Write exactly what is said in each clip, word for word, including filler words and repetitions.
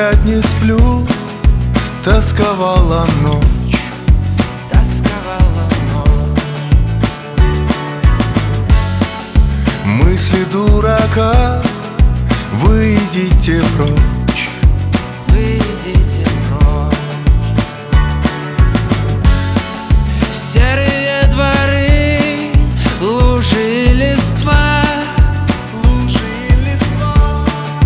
опять не сплю, тосковала ночь, тосковала ночь. мысли дурака, вы идите прочь, вы идите прочь. Серые дворы, лужи и листва, лужи и листва.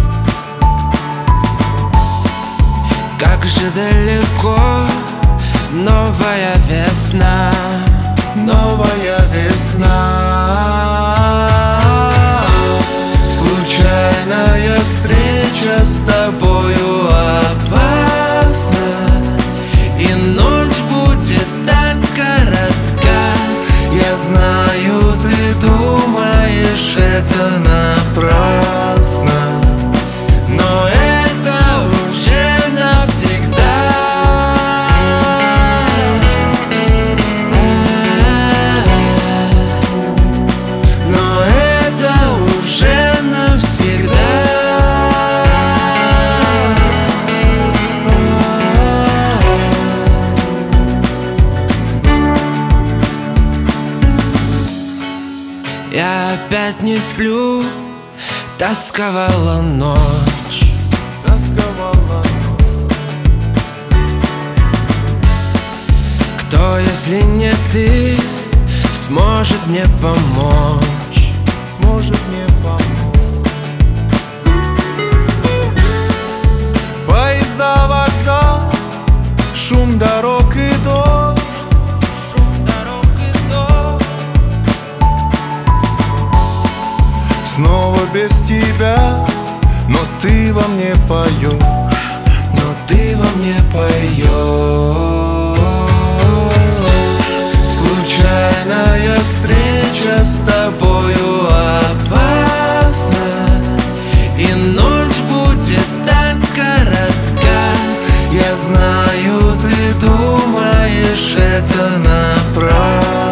как же далеко новая весна, Новая весна. Случайная встреча с тобою опасна, и ночь будет так коротка. я знаю, ты думаешь, это напрасно, но это уже навсегда. Но это уже навсегда. Я опять не сплю, тосковала ночь, Тосковала ночь. кто, если не ты, сможет мне помочь? Сможет мне помочь. Поезда, вокзал, шум дорог и дождь, Шум дорог и дождь. снова без тебя, но ты во мне поешь, но ты во мне поешь. Случайная встреча с тобою опасна, И ночь будет так коротка. я знаю, ты думаешь, это напрасно.